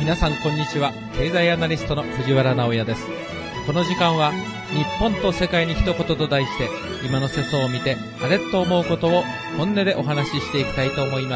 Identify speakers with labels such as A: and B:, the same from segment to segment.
A: 皆さんこんにちは。経済アナリストの藤原直也です。この時間は日本と世界に一言と題して今の世相を見てあれと思うことを本音でお話ししていきたいと思います。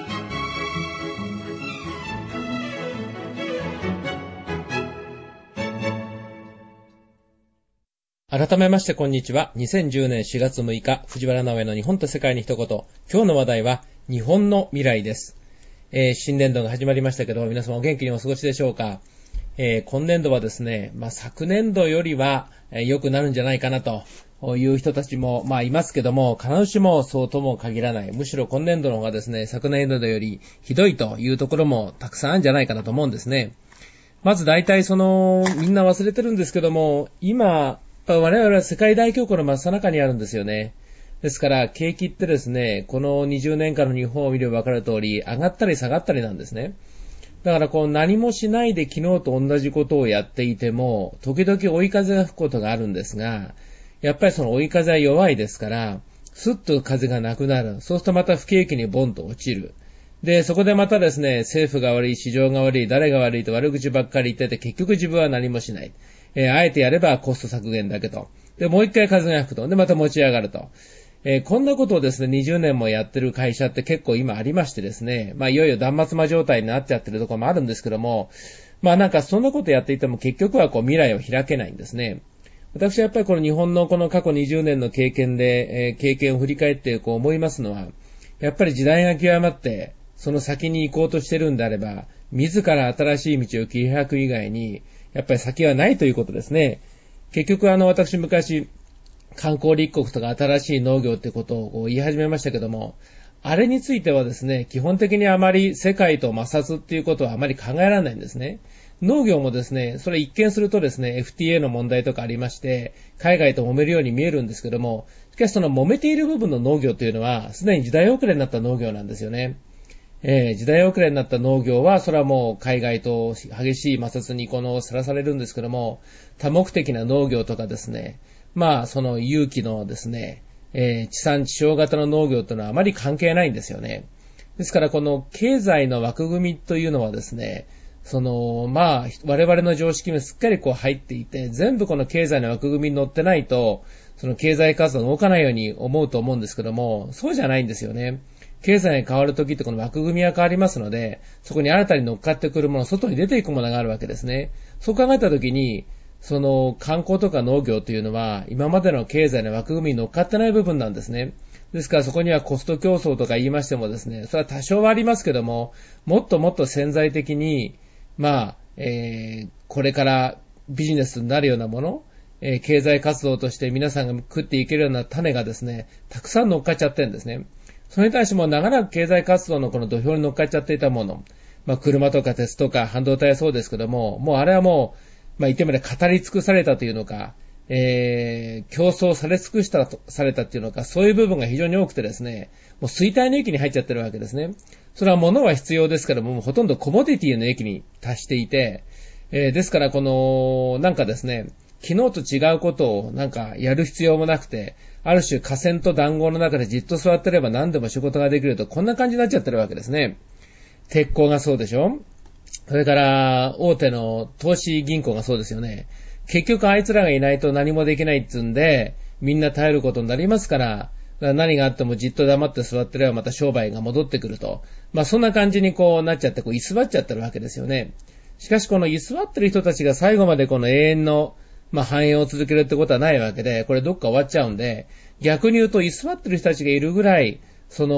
A: 改めましてこんにちは。2010年4月6日藤原直也の日本と世界に一言。今日の話題は日本の未来です。新年度が始まりましたけど、皆様お元気にお過ごしでしょうか。今年度はですね、昨年度よりは良くなるんじゃないかなという人たちもいますけども、必ずしもそうとも限らない。むしろ今年度の方がですね、昨年度よりひどいというところもたくさんあるんじゃないかなと思うんですね。まず大体みんな忘れてるんですけども、今我々は世界大恐慌の真っ最中にあるんですよね。ですから、景気ってですね、この20年間の日本を見れば分かる通り、上がったり下がったりなんですね。だから何もしないで昨日と同じことをやっていても、時々追い風が吹くことがあるんですが、やっぱりその追い風は弱いですから、スッと風がなくなる。そうするとまた不景気にボンと落ちる。で、そこでまたですね、政府が悪い、市場が悪い、誰が悪いと悪口ばっかり言ってて、結局自分は何もしない。あえてやればコスト削減だけと。で、もう一回風が吹くと。で、また持ち上がると。こんなことをですね、20年もやってる会社って結構今ありましてですね、いよいよ断末魔状態になっちゃってるところもあるんですけども、そんなことやっていても結局は未来を開けないんですね。私はやっぱりこの日本のこの過去20年の経験で、経験を振り返って思いますのは、やっぱり時代が極まって、その先に行こうとしてるんであれば、自ら新しい道を切り開く以外に、やっぱり先はないということですね。結局私昔、観光立国とか新しい農業ってことを言い始めましたけども、あれについてはですね、基本的にあまり世界と摩擦っていうことはあまり考えられないんですね。農業もですね、それ一見するとですね、FTA の問題とかありまして、海外と揉めるように見えるんですけども、しかしその揉めている部分の農業というのは、すでに時代遅れになった農業なんですよね。時代遅れになった農業は、それはもう海外と激しい摩擦にさらされるんですけども、多目的な農業とかですね、その有機のですね、地産地消型の農業というのはあまり関係ないんですよね。ですからこの経済の枠組みというのはですね、我々の常識にすっかり入っていて、全部この経済の枠組みに乗ってないと、その経済活動が動かないように思うと思うんですけども、そうじゃないんですよね。経済が変わるときってこの枠組みは変わりますので、そこに新たに乗っかってくるもの、外に出ていくものがあるわけですね。そう考えたときに、観光とか農業というのは、今までの経済の枠組みに乗っかってない部分なんですね。ですからそこにはコスト競争とか言いましてもですね、それは多少はありますけども、もっともっと潜在的に、これからビジネスになるようなもの、経済活動として皆さんが食っていけるような種がですね、たくさん乗っかっちゃってるんですね。それに対しても長らく経済活動のこの土俵に乗っかっちゃっていたもの、車とか鉄とか半導体はそうですけども、もうあれはもう、言ってみれば語り尽くされたというのか、競争され尽くされたっていうのか、そういう部分が非常に多くてですね、もう衰退の域に入っちゃってるわけですね。それは物は必要ですけども、ほとんどコモディティの域に達していて、ですからですね、昨日と違うことをやる必要もなくて、ある種河川と談合の中でじっと座ってれば何でも仕事ができると、こんな感じになっちゃってるわけですね。鉄鋼がそうでしょ。それから大手の投資銀行がそうですよね。結局あいつらがいないと何もできないっつんで、みんな耐えることになりますから、何があってもじっと黙って座ってればまた商売が戻ってくると。そんな感じになっちゃって居座っちゃってるわけですよね。しかしこの居座ってる人たちが最後までこの永遠の繁栄を続けるってことはないわけで、これどっか終わっちゃうんで、逆に言うと居座ってる人たちがいるぐらい、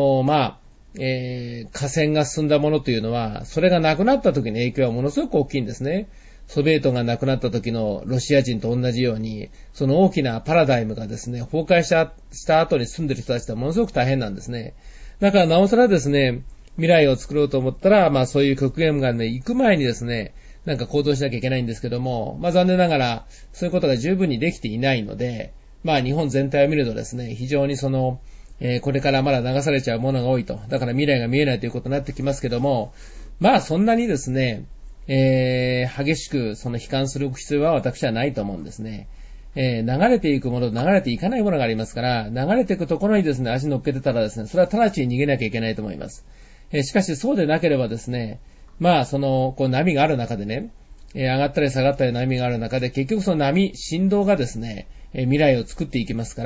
A: 河川が進んだものというのは、それがなくなった時の影響はものすごく大きいんですね。ソビエトがなくなった時のロシア人と同じように、その大きなパラダイムがですね、崩壊した後に住んでる人たちってものすごく大変なんですね。だからなおさらですね、未来を作ろうと思ったら、そういう極限が行く前にですね、行動しなきゃいけないんですけども、残念ながら、そういうことが十分にできていないので、日本全体を見るとですね、非常にこれからまだ流されちゃうものが多いと。だから未来が見えないということになってきますけども、そんなにですね、激しく悲観する必要は私はないと思うんですね。流れていくものと流れていかないものがありますから、流れていくところにですね、足乗っけてたらですね、それは直ちに逃げなきゃいけないと思います。しかしそうでなければですね、 まあ、こう波がある中でね、上がったり下がったり波がある中で、結局その振動がですね、未来を作っていきますから、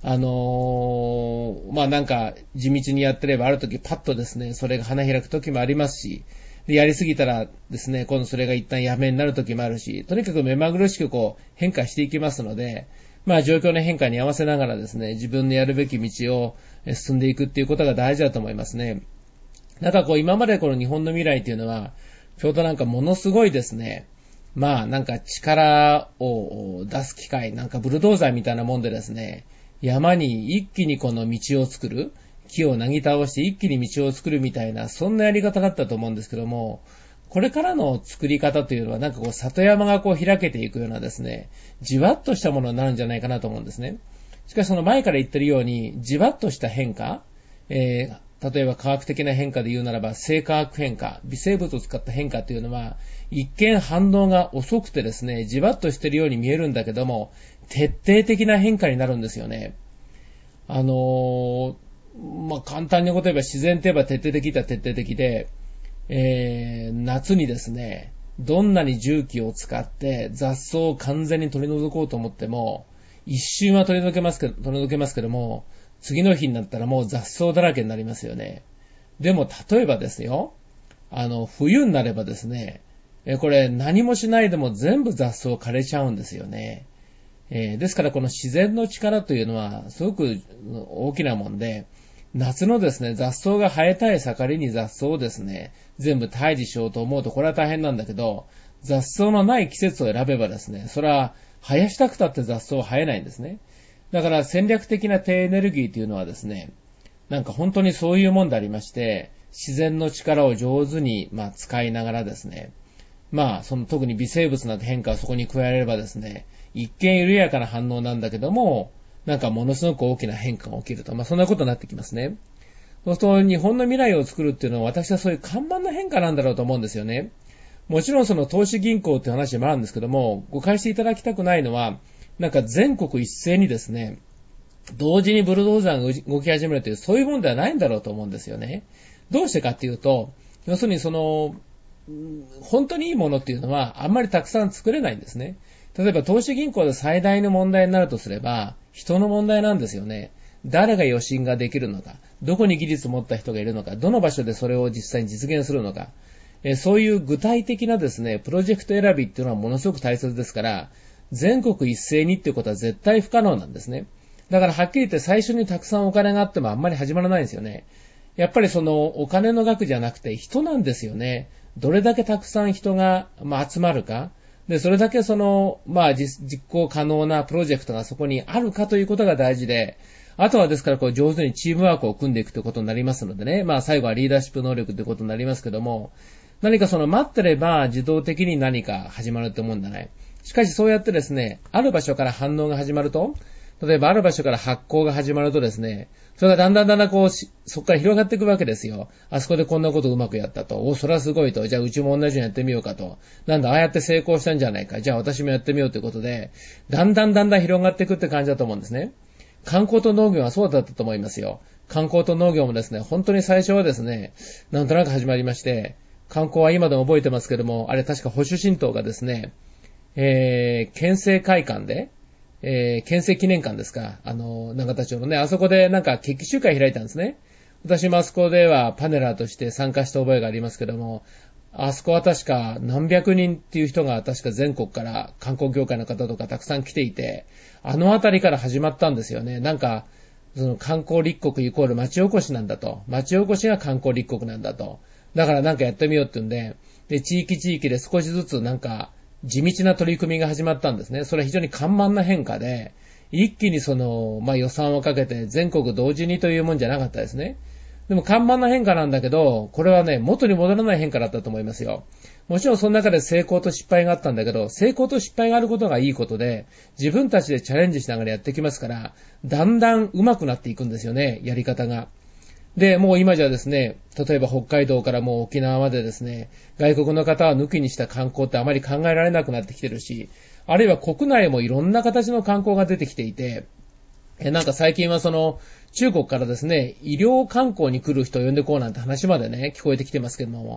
A: まあなんか地道にやってればある時パッとですね、それが花開く時もありますし、でやりすぎたらですね、今度それが一旦やめになる時もあるし、とにかく目まぐるしくこう変化していきますので、まあ状況の変化に合わせながらですね、自分のやるべき道を進んでいくっていうことが大事だと思いますね。なんかこう今までこの日本の未来っていうのは、ちょうどなんかものすごいですね、まあなんか力を出す機会、なんかブルドーザーみたいなもんでですね、山に一気にこの道を作る、木をなぎ倒して一気に道を作るみたいな、そんなやり方だったと思うんですけども、これからの作り方というのはなんかこう里山がこう開けていくようなですね、じわっとしたものになるんじゃないかなと思うんですね。しかしその前から言ってるように、じわっとした変化、例えば科学的な変化で言うならば、生化学変化、微生物を使った変化というのは、一見反応が遅くてですね、じわっとしてるように見えるんだけども、徹底的な変化になるんですよね。まあ、簡単に言えば自然といえば徹底的だ徹底的で、夏にですね、どんなに重機を使って雑草を完全に取り除こうと思っても、一瞬は取り除けますけども、次の日になったらもう雑草だらけになりますよね。でも例えばですよ、冬になればですね、これ何もしないでも全部雑草枯れちゃうんですよね。ですからこの自然の力というのはすごく大きなもんで、夏のですね、雑草が生えたい盛りに雑草をですね、全部退治しようと思うとこれは大変なんだけど、雑草のない季節を選べばですね、それは生やしたくたって雑草は生えないんですね。だから戦略的な低エネルギーというのはですね、なんか本当にそういうもんでありまして、自然の力を上手に使いながらですね、特に微生物など変化をそこに加えられればですね、一見緩やかな反応なんだけども、なんかものすごく大きな変化が起きると。そんなことになってきますね。そうすると日本の未来を作るっていうのは私はそういう看板の変化なんだろうと思うんですよね。もちろんその投資銀行っていう話もあるんですけども、誤解していただきたくないのは、なんか全国一斉にですね、同時にブルドーザーが動き始めるという、そういうもんではないんだろうと思うんですよね。どうしてかっていうと、要するに本当にいいものっていうのはあんまりたくさん作れないんですね。例えば投資銀行で最大の問題になるとすれば、人の問題なんですよね。誰が予診ができるのか、どこに技術を持った人がいるのか、どの場所でそれを実際に実現するのか、そういう具体的なですね、プロジェクト選びっていうのはものすごく大切ですから、全国一斉にっていうことは絶対不可能なんですね。だからはっきり言って最初にたくさんお金があってもあんまり始まらないんですよね。やっぱりお金の額じゃなくて人なんですよね。どれだけたくさん人が、集まるか。で、それだけ実行可能なプロジェクトがそこにあるかということが大事で、あとはですから上手にチームワークを組んでいくということになりますのでね。最後はリーダーシップ能力ということになりますけども、何か待ってれば自動的に何か始まるってもんじゃない。しかしそうやってですね、ある場所から反応が始まると、例えばある場所から発行が始まるとですね、それがだんだんそこから広がっていくわけですよ。あそこでこんなことうまくやったと。それはすごいと。じゃあうちも同じようにやってみようかと。なんだ、ああやって成功したんじゃないか。じゃあ私もやってみようということで、だんだん広がっていくって感じだと思うんですね。観光と農業はそうだったと思いますよ。観光と農業もですね、本当に最初はですね、なんとなく始まりまして、観光は今でも覚えてますけども、あれ確か保守新党がですね、県政会館で、県政記念館ですか、長田町のね、あそこでなんか決起集会開いたんですね。私もあそこではパネラーとして参加した覚えがありますけども、あそこは確か何百人っていう人が確か全国から観光業界の方とかたくさん来ていて、あのあたりから始まったんですよね。なんか、観光立国イコール町おこしなんだと。町おこしが観光立国なんだと。だからなんかやってみようって言うんで、地域で少しずつなんか地道な取り組みが始まったんですね。それは非常に緩慢な変化で、一気に予算をかけて全国同時にというもんじゃなかったですね。でも緩慢な変化なんだけど、これはね、元に戻らない変化だったと思いますよ。もちろんその中で成功と失敗があったんだけど、成功と失敗があることがいいことで、自分たちでチャレンジしながらやってきますから、だんだん上手くなっていくんですよね、やり方が。で、もう今じゃですね、例えば北海道からもう沖縄までですね、外国の方は抜きにした観光ってあまり考えられなくなってきてるし、あるいは国内もいろんな形の観光が出てきていて、なんか最近は中国からですね、医療観光に来る人を呼んでこうなんて話までね、聞こえてきてますけども、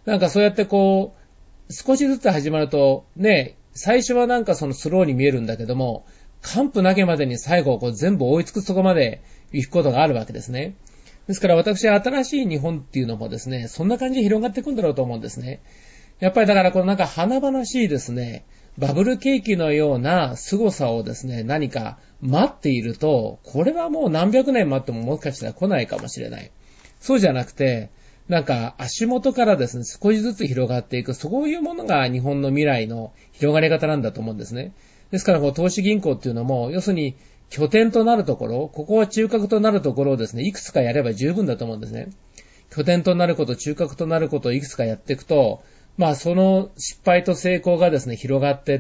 A: なんかそうやってこう、少しずつ始まると、ね、最初はなんかそのスローに見えるんだけども、完膚なきまでに最後こう全部追いつくとこまで行くことがあるわけですね。ですから私は新しい日本っていうのもですね、そんな感じで広がっていくんだろうと思うんですね。やっぱりだからこのなんか華々しいですね、バブル景気のような凄さをですね、何か待っていると、これはもう何百年待ってももしかしたら来ないかもしれない。そうじゃなくて、なんか足元からですね、少しずつ広がっていく、そういうものが日本の未来の広がり方なんだと思うんですね。ですからこう投資銀行っていうのも、要するに拠点となるところ、ここは中核となるところをですね、いくつかやれば十分だと思うんですね。拠点となること、中核となることをいくつかやっていくと、まあその失敗と成功がですね、広がっていって、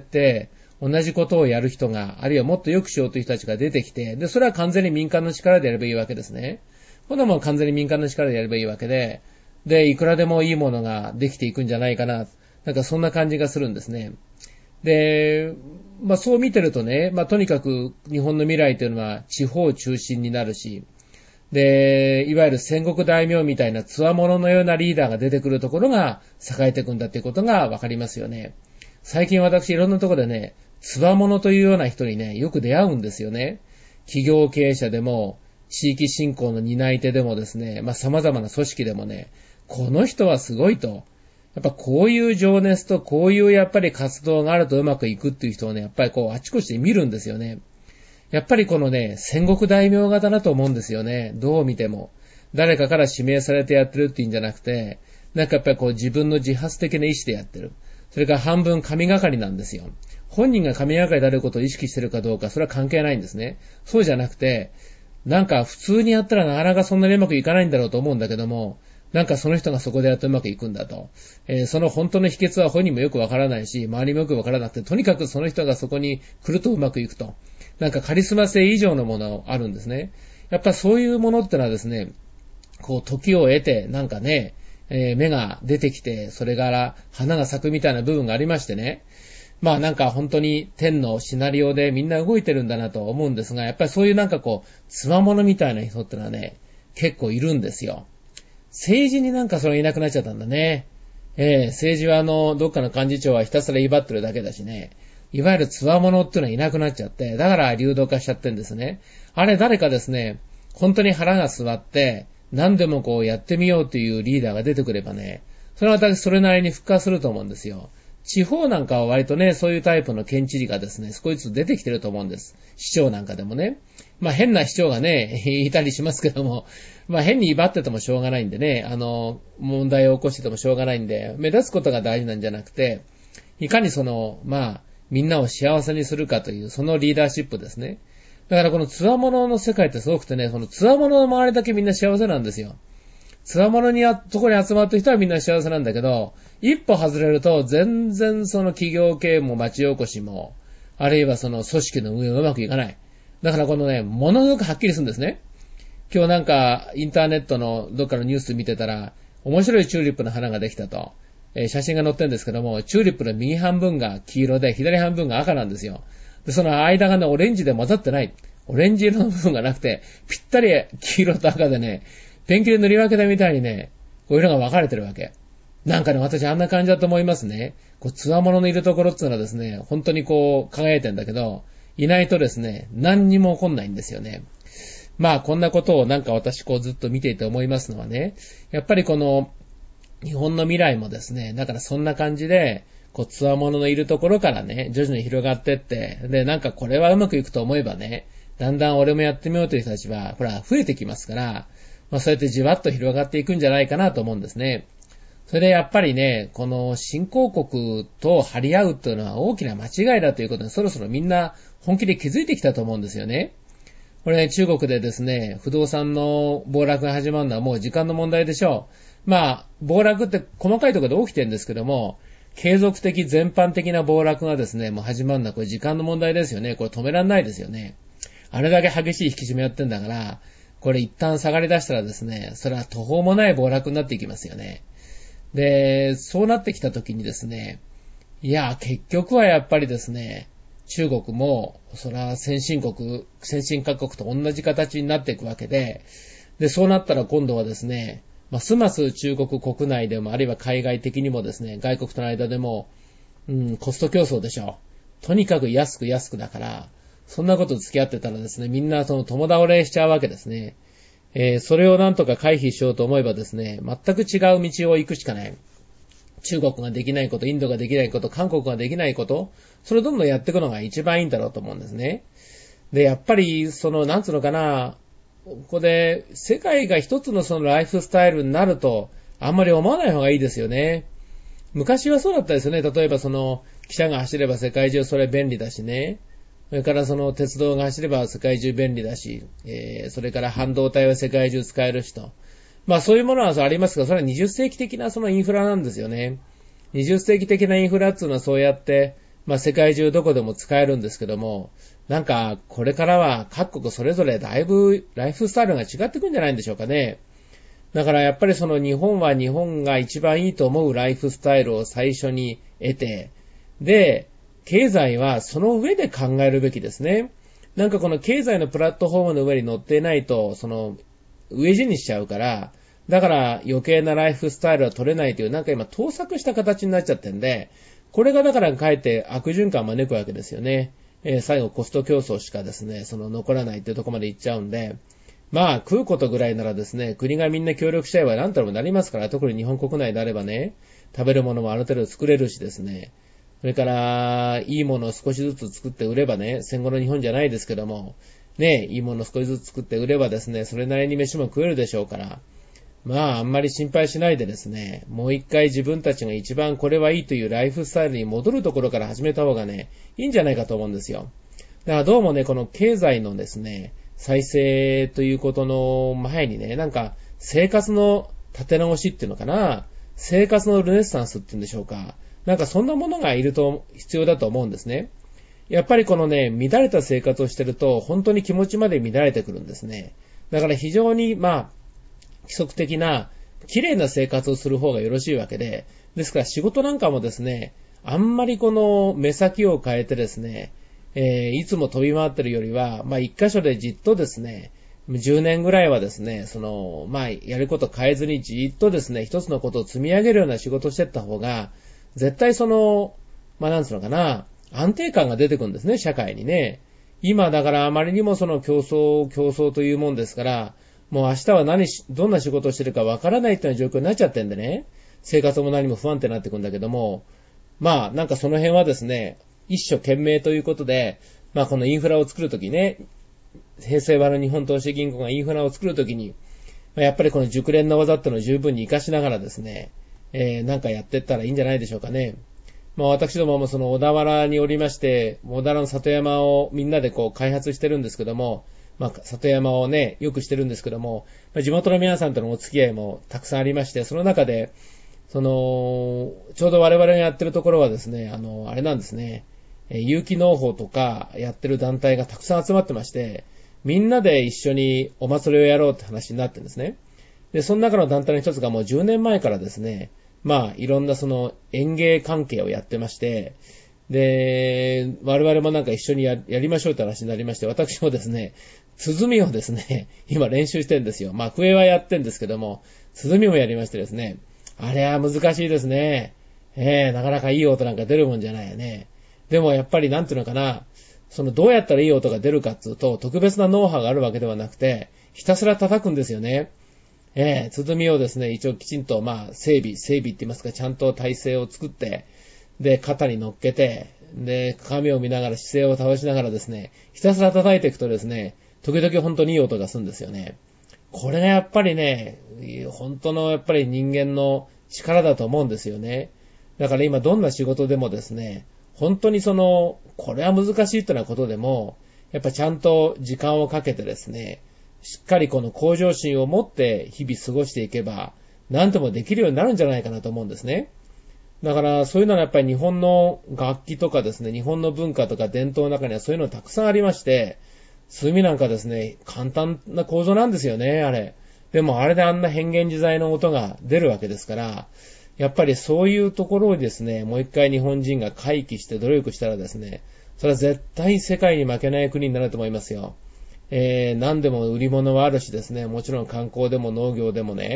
A: 同じことをやる人が、あるいはもっと良くしようという人たちが出てきて、で、それは完全に民間の力でやればいいわけですね。こんなもん完全に民間の力でやればいいわけで、で、いくらでもいいものができていくんじゃないかな。なんかそんな感じがするんですね。で、まあそう見てるとね、まあとにかく日本の未来というのは地方中心になるし、で、いわゆる戦国大名みたいな強者のようなリーダーが出てくるところが栄えていくんだっていうことがわかりますよね。最近私いろんなところでね、強者というような人にね、よく出会うんですよね。企業経営者でも、地域振興の担い手でもですね、まあ様々な組織でもね、この人はすごいと。やっぱこういう情熱とこういうやっぱり活動があるとうまくいくっていう人をね、やっぱりこうあちこちで見るんですよね。やっぱりこのね、戦国大名型だと思うんですよね。どう見ても。誰かから指名されてやってるっていうんじゃなくて、なんかやっぱりこう自分の自発的な意思でやってる。それから半分神がかりなんですよ。本人が神がかりであることを意識してるかどうか、それは関係ないんですね。そうじゃなくて、なんか普通にやったらなかなかそんなにうまくいかないんだろうと思うんだけども、なんかその人がそこでやってうまくいくんだと。その本当の秘訣は本人もよくわからないし、周りもよくわからなくて、とにかくその人がそこに来るとうまくいくと。なんかカリスマ性以上のものあるんですね。やっぱそういうものってのはですね、こう時を得て、なんかね、芽が出てきて、それから花が咲くみたいな部分がありましてね。まあなんか本当に天のシナリオでみんな動いてるんだなと思うんですが、やっぱりそういうなんかこう、強者みたいな人ってのはね、結構いるんですよ。政治になんかそれいなくなっちゃったんだね。政治はどっかの幹事長はひたすら威張ってるだけだしね。いわゆる強者っていうのはいなくなっちゃって、だから流動化しちゃってんですね。あれ誰かですね、本当に腹が据わって、何でもこうやってみようというリーダーが出てくればね、それは私それなりに復活すると思うんですよ。地方なんかは割とね、そういうタイプの県知事がですね、少しずつ出てきてると思うんです。市長なんかでもね。まあ変な市長がね、いたりしますけども、まあ変に威張っててもしょうがないんでね、問題を起こしててもしょうがないんで、目立つことが大事なんじゃなくて、いかにまあ、みんなを幸せにするかという、そのリーダーシップですね。だからこの強者の世界ってすごくてね、その強者の周りだけみんな幸せなんですよ。強者にとこに集まった人はみんな幸せなんだけど、一歩外れると全然その企業経営も町おこしも、あるいはその組織の運営がうまくいかない。だからこのね、ものすごくはっきりするんですね。今日なんかインターネットのどっかのニュース見てたら、面白いチューリップの花ができたと。写真が載ってるんですけども、チューリップの右半分が黄色で、左半分が赤なんですよ。で、その間がね、オレンジで混ざってない。オレンジ色の部分がなくて、ぴったり黄色と赤でね、ペンキで塗り分けたみたいにね、こう色が分かれてるわけ。なんかね、私あんな感じだと思いますね。こう、強者のいるところっていうのはですね、本当にこう、輝いてんだけど、いないとですね、何にも起こんないんですよね。まあ、こんなことをなんか私こうずっと見ていて思いますのはね、やっぱりこの、日本の未来もですね、だからそんな感じで、こう、強者のいるところからね、徐々に広がってって、で、なんかこれはうまくいくと思えばね、だんだん俺もやってみようという人たちは、ほら、増えてきますから、まあそうやってじわっと広がっていくんじゃないかなと思うんですね。それでやっぱりね、この新興国と張り合うというのは大きな間違いだということにそろそろみんな本気で気づいてきたと思うんですよね。これね、中国でですね、不動産の暴落が始まるのはもう時間の問題でしょう。まあ、暴落って細かいところで起きてるんですけども、継続的全般的な暴落がですね、もう始まるのはこれ時間の問題ですよね。これ止められないですよね。あれだけ激しい引き締めやってんだから、これ一旦下がり出したらですね、それは途方もない暴落になっていきますよね。で、そうなってきたときにですね、いや、結局はやっぱりですね、中国も、それは先進各国と同じ形になっていくわけで、で、そうなったら今度はですね、 ますます中国国内でも、あるいは海外的にもですね、外国との間でも、コスト競争でしょう。とにかく安くだから、そんなこと付き合ってたらですね、みんなその共倒れしちゃうわけですね。それをなんとか回避しようと思えばですね、全く違う道を行くしかない。中国ができないこと、インドができないこと、韓国ができないこと、それをどんどんやっていくのが一番いいんだろうと思うんですね。で、やっぱり、なんつうのかな、ここで、世界が一つのそのライフスタイルになると、あんまり思わない方がいいですよね。昔はそうだったですよね。例えば汽車が走れば世界中それ便利だしね。それから鉄道が走れば世界中便利だし、それから半導体は世界中使えるしと。まあそういうものはありますが、それは20世紀的なインフラなんですよね。20世紀的なインフラっていうのはそうやって、まあ世界中どこでも使えるんですけども、なんかこれからは各国それぞれだいぶライフスタイルが違ってくんじゃないんでしょうかね。だからやっぱり日本は日本が一番いいと思うライフスタイルを最初に得て、で、経済はその上で考えるべきですね。なんかこの経済のプラットフォームの上に乗っていないと、上地にしちゃうから、だから余計なライフスタイルは取れないという、なんか今盗作した形になっちゃってんで、これがだからかえって悪循環を招くわけですよね。最後コスト競争しかですね、残らないっていうところまで行っちゃうんで、まあ食うことぐらいならですね、国がみんな協力しちゃえば何とでもなりますから、特に日本国内であればね、食べるものもある程度作れるしですね、それから、いいものを少しずつ作って売ればね、戦後の日本じゃないですけども、ね、いいものを少しずつ作って売ればですね、それなりに飯も食えるでしょうから、まあ、あんまり心配しないでですね、もう一回自分たちが一番これはいいというライフスタイルに戻るところから始めた方がね、いいんじゃないかと思うんですよ。だからどうもね、この経済のですね、再生ということの前にね、なんか生活の立て直しっていうのかな、生活のルネッサンスっていうんでしょうか。なんかそんなものが必要だと思うんですね。やっぱりこのね、乱れた生活をしてると、本当に気持ちまで乱れてくるんですね。だから非常に、規則的な、綺麗な生活をする方がよろしいわけで、ですから仕事なんかもですね、あんまりこの目先を変えてですね、いつも飛び回ってるよりは、一箇所でじっとですね、10年ぐらいはですね、やること変えずにじっとですね、一つのことを積み上げるような仕事をしていった方が、絶対なんつうのかな、安定感が出てくるんですね、社会にね。今だからあまりにも競争というもんですから、もう明日はどんな仕事をしてるかわからないっていうような状況になっちゃってんでね、生活も何も不安定になってくるんだけども、なんかその辺はですね、一生懸命ということで、このインフラを作るときね、平成和の日本投資銀行がインフラを作るときに、やっぱりこの熟練の技っていうのを十分に活かしながらですね、なんかやっていったらいいんじゃないでしょうかね。私どもも小田原におりまして、小田原の里山をみんなで開発してるんですけども、里山をね、よくしてるんですけども、地元の皆さんとのお付き合いもたくさんありまして、その中で、ちょうど我々がやってるところはですね、あれなんですね、有機農法とかやってる団体がたくさん集まってまして、みんなで一緒にお祭りをやろうって話になってるんですね。で、その中の団体の一つがもう10年前からですね、いろんな園芸関係をやってまして、で、我々もなんか一緒にやりましょうって話になりまして、私もですね、鼓をですね、今練習してるんですよ。笛はやってるんですけども、鼓もやりましてですね、あれは難しいですね。なかなかいい音なんか出るもんじゃないよね。でもやっぱりなんていうのかな、どうやったらいい音が出るかっていうと、特別なノウハウがあるわけではなくて、ひたすら叩くんですよね。鼓をですね、一応きちんと、整備って言いますか、ちゃんと体勢を作って、で、肩に乗っけて、で、鏡を見ながら姿勢を倒しながらですね、ひたすら叩いていくとですね、時々本当にいい音がするんですよね。これがやっぱりね、本当のやっぱり人間の力だと思うんですよね。だから今どんな仕事でもですね、本当にこれは難しいというようなことでも、やっぱちゃんと時間をかけてですね、しっかりこの向上心を持って日々過ごしていけば、何ともできるようになるんじゃないかなと思うんですね。だからそういうのはやっぱり日本の楽器とかですね、日本の文化とか伝統の中にはそういうのたくさんありまして、炭なんかですね、簡単な構造なんですよね、あれ。でもあれであんな変幻自在の音が出るわけですから、やっぱりそういうところをですね、もう一回日本人が回帰して努力したらですね、それは絶対世界に負けない国になると思いますよ。何でも売り物はあるしですね、もちろん観光でも農業でもね、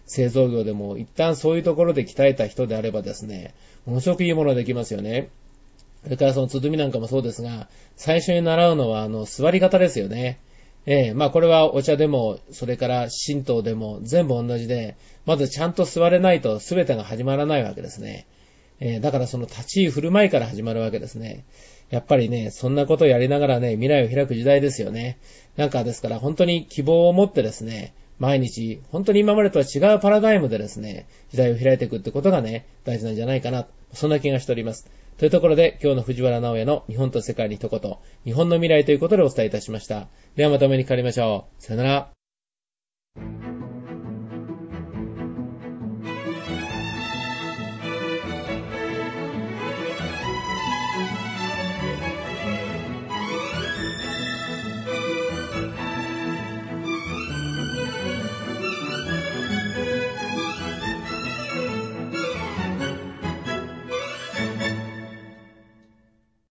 A: 製造業でも一旦そういうところで鍛えた人であればですね、ものすごくいいものができますよね。それからその鼓なんかもそうですが、最初に習うのは座り方ですよね。これはお茶でも、それから神道でも全部同じで、まずちゃんと座れないと全てが始まらないわけですね。だからその立ち居振る舞いから始まるわけですね。やっぱりね、そんなことをやりながらね、未来を開く時代ですよね。ですから本当に希望を持ってですね、毎日、本当に今までとは違うパラダイムでですね、時代を開いていくってことがね、大事なんじゃないかな。そんな気がしております。というところで、今日の藤原直也の日本と世界に一言、日本の未来ということでお伝えいたしました。ではまたお目にかかりましょう。さよなら。